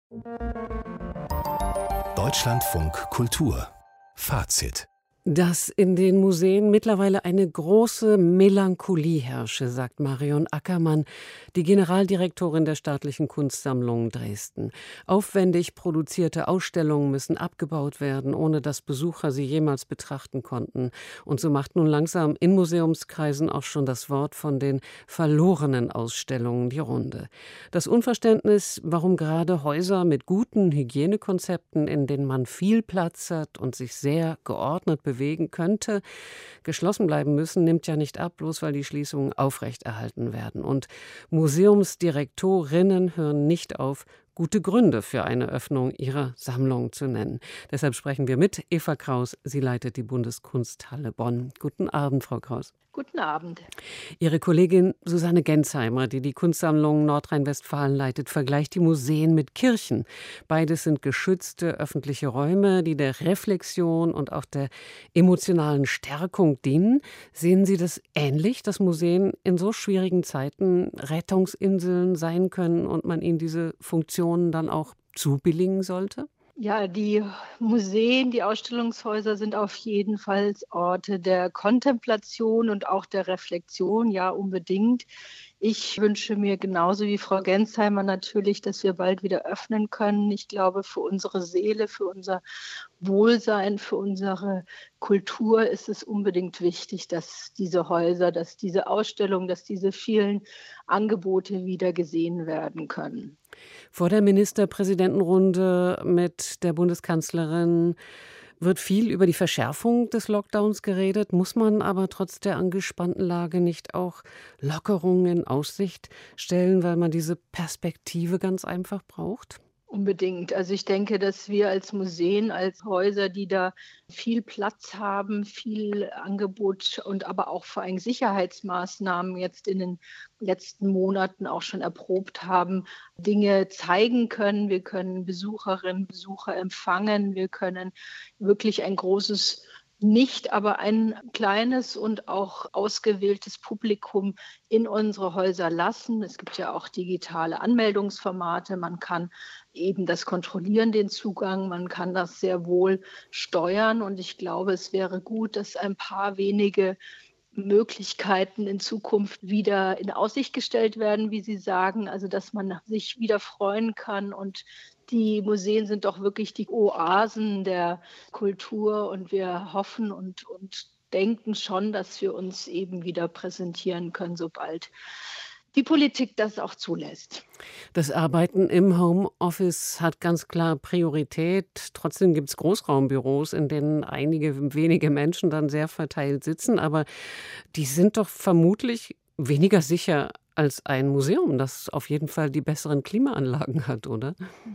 Deutschlandfunk Kultur Fazit. Dass in den Museen mittlerweile eine große Melancholie herrsche, sagt Marion Ackermann, die Generaldirektorin der Staatlichen Kunstsammlungen Dresden. Aufwendig produzierte Ausstellungen müssen abgebaut werden, ohne dass Besucher sie jemals betrachten konnten. Und so macht nun langsam in Museumskreisen auch schon das Wort von den verlorenen Ausstellungen die Runde. Das Unverständnis, warum gerade Häuser mit guten Hygienekonzepten, in denen man viel Platz hat und sich sehr geordnet bewegen könnte, geschlossen bleiben müssen, nimmt ja nicht ab, bloß weil die Schließungen aufrechterhalten werden. Und Museumsdirektorinnen hören nicht auf, gute Gründe für eine Öffnung ihrer Sammlung zu nennen. Deshalb sprechen wir mit Eva Kraus. Sie leitet die Bundeskunsthalle Bonn. Guten Abend, Frau Kraus. Guten Abend. Ihre Kollegin Susanne Gensheimer, die die Kunstsammlung Nordrhein-Westfalen leitet, vergleicht die Museen mit Kirchen. Beides sind geschützte öffentliche Räume, die der Reflexion und auch der emotionalen Stärkung dienen. Sehen Sie das ähnlich, dass Museen in so schwierigen Zeiten Rettungsinseln sein können und man ihnen diese Funktionen dann auch zubilligen sollte? Ja, die Museen, die Ausstellungshäuser sind auf jeden Fall Orte der Kontemplation und auch der Reflexion, ja, unbedingt. Ich wünsche mir genauso wie Frau Gensheimer natürlich, dass wir bald wieder öffnen können. Ich glaube, für unsere Seele, für unser Wohlsein, für unsere Kultur ist es unbedingt wichtig, dass diese Häuser, dass diese Ausstellungen, dass diese vielen Angebote wieder gesehen werden können. Vor der Ministerpräsidentenrunde mit der Bundeskanzlerin wird viel über die Verschärfung des Lockdowns geredet. Muss man aber trotz der angespannten Lage nicht auch Lockerungen in Aussicht stellen, weil man diese Perspektive ganz einfach braucht? Unbedingt. Also ich denke, dass wir als Museen, als Häuser, die da viel Platz haben, viel Angebot und aber auch vor allem Sicherheitsmaßnahmen jetzt in den letzten Monaten auch schon erprobt haben, Dinge zeigen können. Wir können Besucherinnen, Besucher empfangen. Wir können wirklich ein großes nicht, aber ein kleines und auch ausgewähltes Publikum in unsere Häuser lassen. Es gibt ja auch digitale Anmeldungsformate. Man kann eben das kontrollieren, den Zugang. Man kann das sehr wohl steuern. Und ich glaube, es wäre gut, dass ein paar wenige Möglichkeiten in Zukunft wieder in Aussicht gestellt werden, wie Sie sagen, also dass man sich wieder freuen kann. Und die Museen sind doch wirklich die Oasen der Kultur und wir hoffen und denken schon, dass wir uns eben wieder präsentieren können, sobald die Politik das auch zulässt. Das Arbeiten im Homeoffice hat ganz klar Priorität. Trotzdem gibt es Großraumbüros, in denen einige wenige Menschen dann sehr verteilt sitzen. Aber die sind doch vermutlich weniger sicher als ein Museum, das auf jeden Fall die besseren Klimaanlagen hat, oder?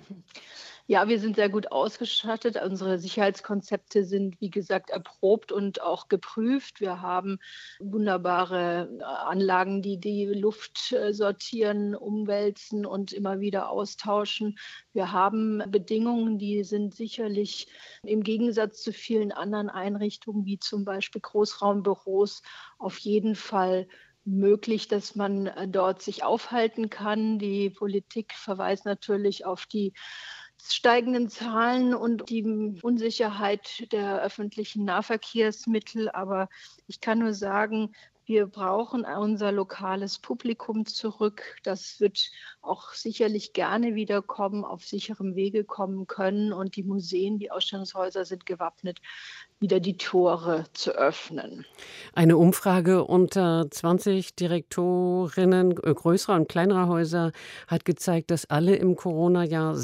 Ja, wir sind sehr gut ausgestattet. Unsere Sicherheitskonzepte sind, wie gesagt, erprobt und auch geprüft. Wir haben wunderbare Anlagen, die die Luft sortieren, umwälzen und immer wieder austauschen. Wir haben Bedingungen, die sind sicherlich im Gegensatz zu vielen anderen Einrichtungen, wie zum Beispiel Großraumbüros, auf jeden Fall möglich, dass man dort sich aufhalten kann. Die Politik verweist natürlich auf die steigenden Zahlen und die Unsicherheit der öffentlichen Nahverkehrsmittel. Aber ich kann nur sagen, wir brauchen unser lokales Publikum zurück. Das wird auch sicherlich gerne wiederkommen, auf sicherem Wege kommen können. Und die Museen, die Ausstellungshäuser sind gewappnet, wieder die Tore zu öffnen. Eine Umfrage unter 20 Direktorinnen größerer und kleinerer Häuser hat gezeigt, dass alle im Corona-Jahr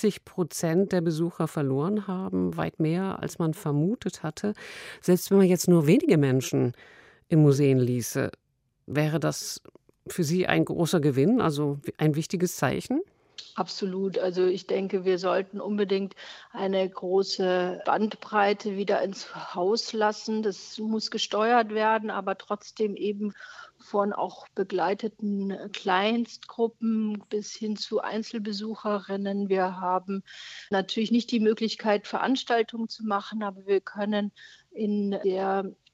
60% der Besucher verloren haben, weit mehr, als man vermutet hatte. Selbst wenn man jetzt nur wenige Menschen in Museen ließe, wäre das für Sie ein großer Gewinn, also ein wichtiges Zeichen? Absolut. Also ich denke, wir sollten unbedingt eine große Bandbreite wieder ins Haus lassen. Das muss gesteuert werden, aber trotzdem eben von auch begleiteten Kleinstgruppen bis hin zu Einzelbesucherinnen. Wir haben natürlich nicht die Möglichkeit, Veranstaltungen zu machen, aber wir können in der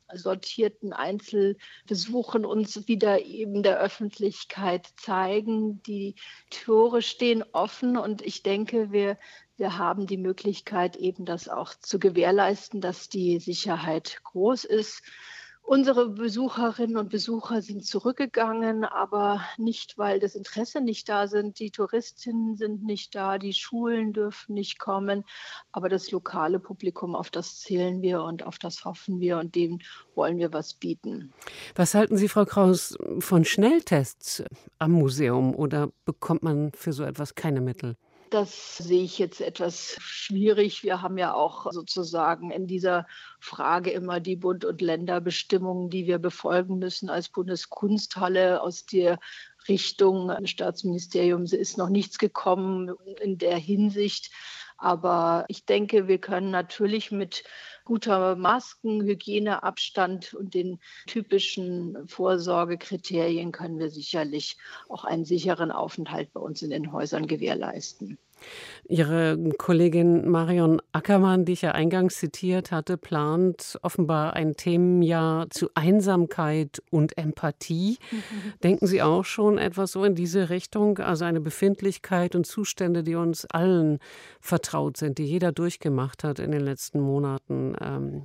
sortierten Einzelbesuchen uns wieder eben der Öffentlichkeit zeigen. Die Tore stehen offen und ich denke, wir haben die Möglichkeit, eben das auch zu gewährleisten, dass die Sicherheit groß ist. Unsere Besucherinnen und Besucher sind zurückgegangen, aber nicht, weil das Interesse nicht da sind. Die Touristinnen sind nicht da, die Schulen dürfen nicht kommen. Aber das lokale Publikum, auf das zählen wir und auf das hoffen wir und dem wollen wir was bieten. Was halten Sie, Frau Kraus, von Schnelltests am Museum oder bekommt man für so etwas keine Mittel? Das sehe ich jetzt etwas schwierig. Wir haben ja auch sozusagen in dieser Frage immer die Bund- und Länderbestimmungen, die wir befolgen müssen als Bundeskunsthalle aus der Richtung Staatsministerium. Es ist noch nichts gekommen in der Hinsicht. Aber ich denke, wir können natürlich mit guter Masken, Hygieneabstand und den typischen Vorsorgekriterien können wir sicherlich auch einen sicheren Aufenthalt bei uns in den Häusern gewährleisten. Ihre Kollegin Marion Ackermann, die ich ja eingangs zitiert hatte, plant offenbar ein Themenjahr zu Einsamkeit und Empathie. Denken Sie auch schon etwas so in diese Richtung? Also eine Befindlichkeit und Zustände, die uns allen vertraut sind, die jeder durchgemacht hat in den letzten Monaten,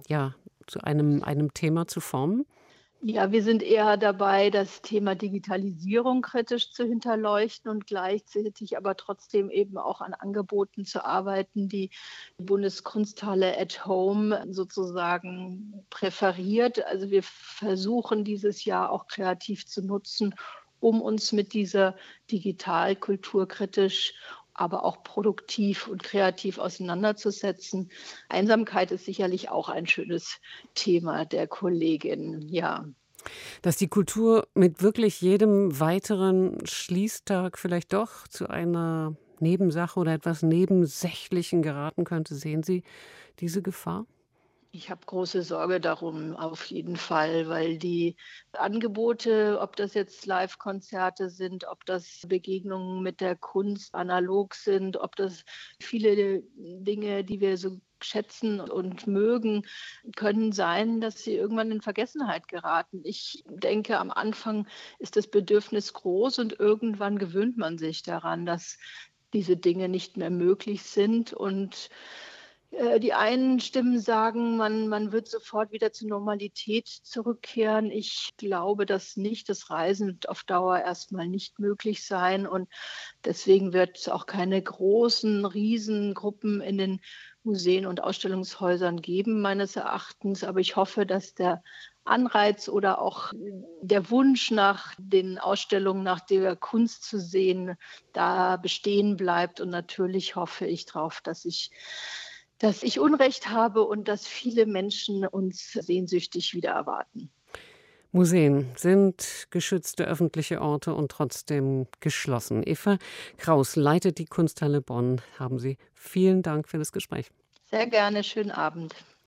zu einem Thema zu formen? Ja, wir sind eher dabei, das Thema Digitalisierung kritisch zu hinterleuchten und gleichzeitig aber trotzdem eben auch an Angeboten zu arbeiten, die Bundeskunsthalle at Home sozusagen präferiert. Also wir versuchen dieses Jahr auch kreativ zu nutzen, um uns mit dieser Digitalkultur kritisch aber auch produktiv und kreativ auseinanderzusetzen. Einsamkeit ist sicherlich auch ein schönes Thema der Kollegin, ja. Dass die Kultur mit wirklich jedem weiteren Schließtag vielleicht doch zu einer Nebensache oder etwas Nebensächlichen geraten könnte, sehen Sie diese Gefahr? Ich habe große Sorge darum, auf jeden Fall, weil die Angebote, ob das jetzt Live-Konzerte sind, ob das Begegnungen mit der Kunst analog sind, ob das viele Dinge, die wir so schätzen und mögen, können sein, dass sie irgendwann in Vergessenheit geraten. Ich denke, am Anfang ist das Bedürfnis groß und irgendwann gewöhnt man sich daran, dass diese Dinge nicht mehr möglich sind und die einen Stimmen sagen, man wird sofort wieder zur Normalität zurückkehren. Ich glaube das nicht. Das Reisen wird auf Dauer erstmal nicht möglich sein. Und deswegen wird es auch keine großen Riesengruppen in den Museen und Ausstellungshäusern geben, meines Erachtens. Aber ich hoffe, dass der Anreiz oder auch der Wunsch nach den Ausstellungen, nach der Kunst zu sehen, da bestehen bleibt. Und natürlich hoffe ich darauf, dass ich Unrecht habe und dass viele Menschen uns sehnsüchtig wieder erwarten. Museen sind geschützte öffentliche Orte und trotzdem geschlossen. Eva Kraus leitet die Kunsthalle Bonn. Haben Sie vielen Dank für das Gespräch. Sehr gerne, schönen Abend.